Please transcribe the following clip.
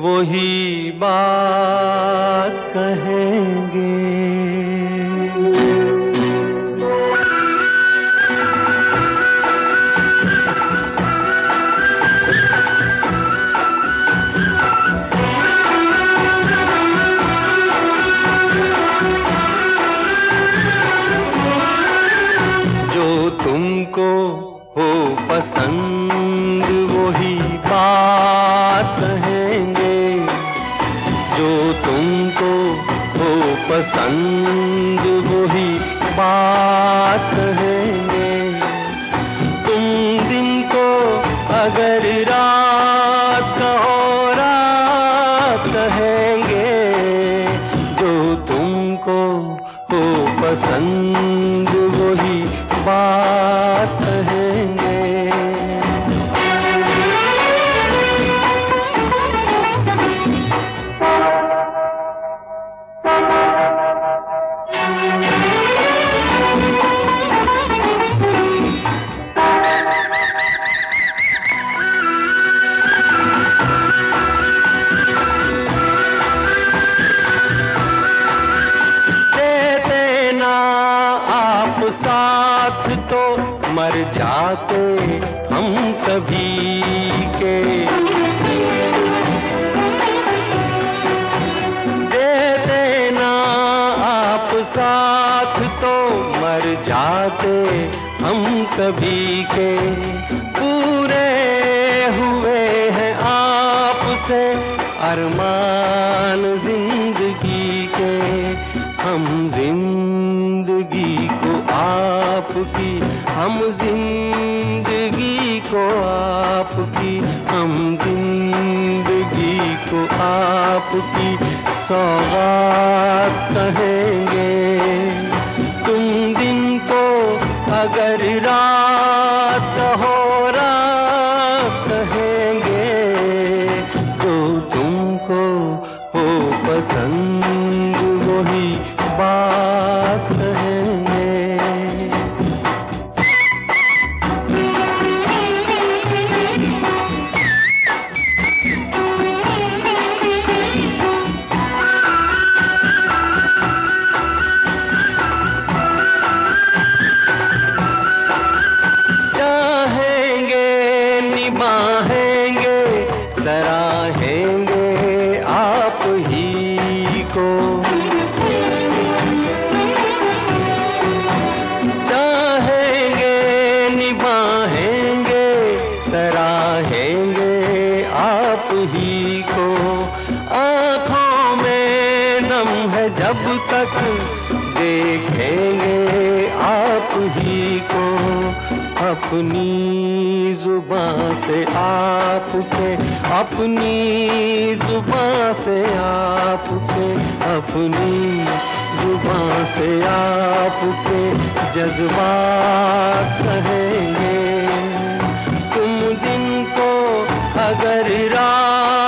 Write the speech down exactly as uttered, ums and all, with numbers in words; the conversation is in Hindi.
वही बात कहेंगे। जो तुमको हो पसंद वही बात कहेंगे, जो तुमको हो पसंद वही बात कहेंगे। तुम दिन को अगर रात कहो रात कहेंगे, जो तुमको हो पसंद वही बात कहेंगे। साथ तो मर जाते हम सभी के, दे देना आप साथ तो मर जाते हम सभी के। पूरे हुए हैं आपसे अरमान जिंदगी के, हम जिंदगी को आपकी, हम जिंदगी को आपकी, हम जिंदगी को आपकी सौगात कहेंगे। तुम दिन को अगर रात हो रात कहेंगे, तो तुमको हो पसंद वही बात कहेंगे। चाहेंगे निभाएंगे सराहेंगे आप ही को, चाहेंगे निभाएंगे सराहेंगे आप ही को। आँखों में नम है जब तक देखेंगे आप ही को, अपनी जुबान से आपके, अपनी जुबान से आपके, अपनी जुबान से आपके जज्बात कहेंगे। तुम दिन को अगर रात